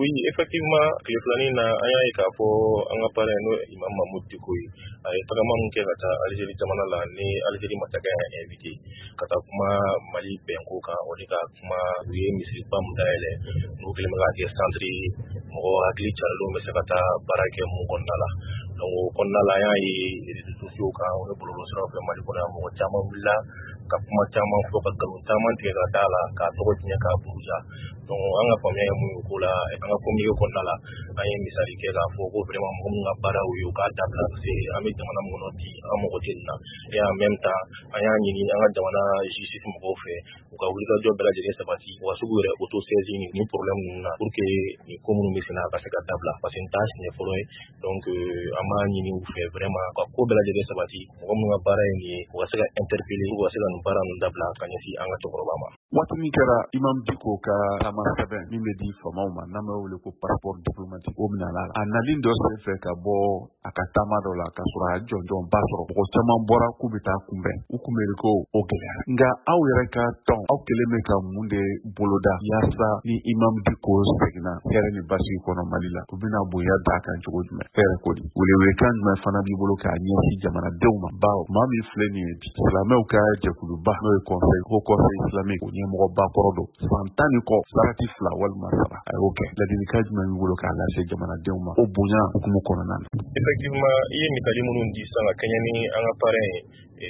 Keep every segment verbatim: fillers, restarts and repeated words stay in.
Oui, effectivement, tile filani na an y'a ye k'a fɔ an ka parrain n'o ye Imam Mamude Diko ye a ye tagama min kɛ ka taa Algérie jamana la ni Algérie masakɛ y'a invité ka taa kuma Mali bɛnko kan o de ka kuma u ye misiriba min dayɛlɛ n'u kɛlen bɛ k'a kɛ centre ye mɔgɔ hakili carilenw bɛ se ka taa baara kɛ mun kɔnɔna la donc o kɔnɔna la an y'a ye réseaux sociaux kan o ni bɔlɔlɔsiraw fɛ Mali kɔnɔ yan mɔgɔ caman wulila ka kuma caman fɔ ka nkalon caman tigɛ ka d'a la k'a tɔgɔ tiɲɛ k'a buruja donc an ka faamuya ye mun ye o ko la an ka communiqué kɔnɔna la an ye misali kɛ k'a fɔ ko vraiment mɔgɔ min ka baara y'o ye o k'a dabila parce que an bɛ jamana min kɔnɔ bi an mago tɛ nin na et en même temps an y'a ɲini an ka jamana justice mɔgɔw fɛ u ka wulikajɔ bɛɛ lajɛlen sabati u ka se k'u yɛrɛ autosaisir nin problème ninnu na pour que nin ko minnu bɛ sen na a ka se ka dabila parce que nin t'a siɲɛ fɔlɔ ye donc an b'a ɲini u fɛ vraiment ka ko bɛɛ lajɛlen sabati mɔgɔ min ka baara ye nin ye u ka se ka interpeller u ka se ka nin baara ninnu dabila ka ɲɛsin an ka cɛkɔrɔba ma. Waati min kɛra Imam Diko ka taama sɛbɛn min bɛ di faamaw ma n'an bɛ wele ko passeport diplomatique o minɛ la a nali dɔ senfɛ ka bɔ a ka taama dɔ la ka sɔrɔ a jɔnjɔnba sɔrɔ mɔgɔ caman bɔra k'u bɛ taa kunbɛn u kunbɛnni ko o gɛlɛya nka aw yɛrɛ ka tɔn aw kelen bɛ ka mun de boloda yaasa ni Imam Diko seginna hɛrɛ ni basigi kɔnɔ Mali la u bɛna bonya d'a kan cogo jumɛn hɛrɛ ko di welewelekan jumɛn fana b'i bolo k'a ɲɛsin jamanadenw ma bawo maa min filɛ nin ye silamɛw ka jɛkuluba n'o ye conseil haut conseil islamique o ɲɛmɔgɔba kɔrɔ don san tan ni kɔ sarati fila walima saba a y'o kɛ ladilikan jumɛn b'i bolo k'a lase jamanadenw ma o bonya hukumu kɔnɔna na. Effectivement i ye misali minnu di sisan ka kɛɲɛ ni an ka parrain ye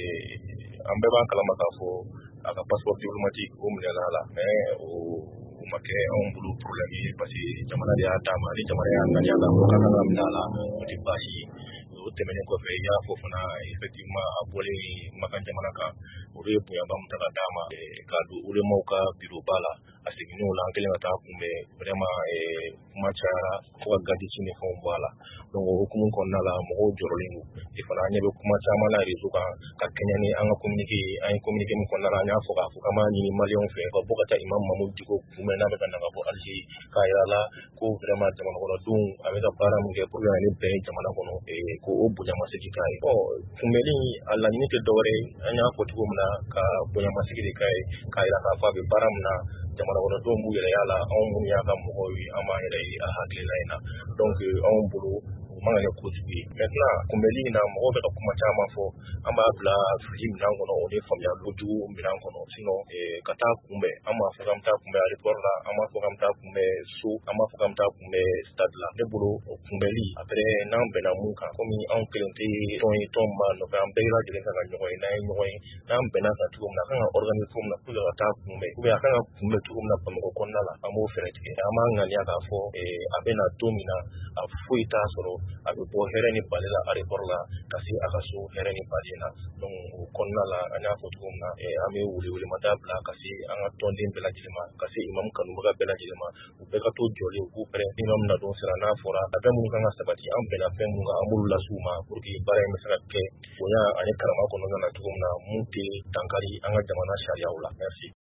an bɛɛ b'an kalama k'a fɔ a ka passeport diplomatique o minɛna la mais o ma kɛ anw bolo problème ye parce que jamana de y'a d'a ma ni jamana y'a ŋaniya k'a fɔ k'a kan ka minɛ a la o tɛ baasi ye o tɛmɛnen kɔfɛ i y'a fɔ fana effectivement a bɔlen Makan jamana kan o ye bonyaba min ta ka d'a ma k'a don ulemaw ka bureau ba la a seginn'o la an kɛlen ka taa kunbɛn vraiment kuma cayara fo ka gadisi ni fɛnw bɔ a la donc o hukumu kɔnɔna la mɔgɔw jɔrɔlen don et fana an ɲɛ bɛ kuma caman na réseau kan ka kɛɲɛ ni an ka communiqué ye an ye communiqué min kɔnɔna la an y'a fɔ k'a fɔ k'an b'a ɲini maliyɛnw fɛ ka bɔ ka taa Imam Mamude Diko kunbɛn n'a bɛ ka na ka bɔ Algérie k'a yira la ko vraiment jamana kɔnɔdenw a bɛ ka baara min kɛ pour que ani bɛn jamana kɔnɔ ko o bonyamasegin k'a ye bon kunbɛnni a laɲini tɛ dɔwɛrɛ ye an y'a fɔ cogo min na ka bonyamasegin de k'a ye k'a yira k'a fɔ a bɛ baara min na jamana kɔnɔdenw b'u yɛrɛ y'a la anw minnu y'a ka mɔgɔw ye an b'an yɛrɛ ye a hakilina in na donc anw bolo o man ka kɛ kojugu ye maintenant kunbɛnli in na mɔgɔw bɛ ka kuma caman fɔ an b'a bila fili minɛn kɔnɔ o de faamuyali kojugu minɛn kɔnɔ sinon ka taa kunbɛn an b'a fɔ k'an bɛ taa kunbɛn aéroport la an b'a fɔ k'an bɛ taa kunbɛn so an b'a fɔ k'an bɛ taa kunbɛn stade la ne bolo o kunbɛnli après n'an bɛnna mun kan komi anw kelen tɛ tɔn ye tɔn min b'a nɔfɛ an bɛɛ lajɛlen kan ka ɲɔgɔn ye n'an ye ɲɔgɔn ye n'an bɛnna kan cogo min na a kan ka organiser cogo min na pour que ka taa kunbɛn ou bien a kan ka kunbɛn cogo min na Bamakɔ kɔnɔna la an b'o fɛɛrɛ tigɛ an b'a ŋaniya k'a fɔ a bɛna don min na a foyi t'a sɔrɔ a bɛ bɔ hɛrɛ ni bali la aéroport la ka se a ka so hɛrɛ ni bali na donc o kɔnɔna la an y'a fɔ cogo min na an bɛ welewelemada bila ka se an ka tɔnden bɛɛ lajɛlen ma ka se imam kanubaga bɛɛ lajɛlen ma u bɛɛ ka to jɔlen u k'u pɛrɛn imam na don sera n'a fɔra a bɛɛ minnu kan ka sabati an bɛnna fɛn minnu kan an b'olu las'u ma pour que baara in bɛ se ka kɛ bonya ani karama kɔnɔna na cogo min na mun tɛ dankari an ka jamana sariyaw la merci.